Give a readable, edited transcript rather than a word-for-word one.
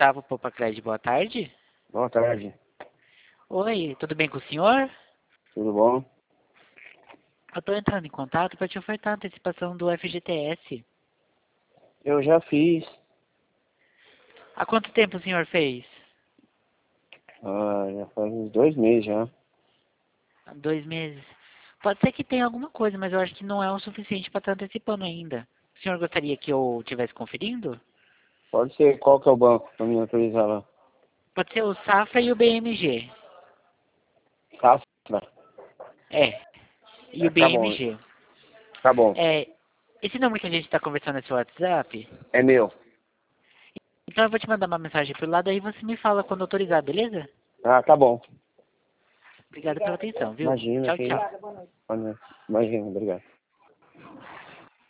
Gustavo Popacred, boa tarde. Boa tarde. Oi, tudo bem com o senhor? Tudo bom? Eu estou entrando em contato para te ofertar a antecipação do FGTS. Eu já fiz. Há quanto tempo o senhor fez? Já faz uns 2 meses já. Há 2 meses. Pode ser que tenha alguma coisa, mas eu acho que não é o suficiente para estar antecipando ainda. O senhor gostaria que eu estivesse conferindo? Pode ser. Qual que é o banco pra me autorizar lá? Pode ser o Safra e o BMG. Safra. É, e o Tá bom. BMG. Tá bom. É, esse número que a gente está conversando é seu WhatsApp? É meu. Então eu vou te mandar uma mensagem pelo lado, aí você me fala quando autorizar, beleza? Ah, tá bom. Obrigado pela atenção, viu? Imagina, Tchau, que tchau. Imagina, obrigado.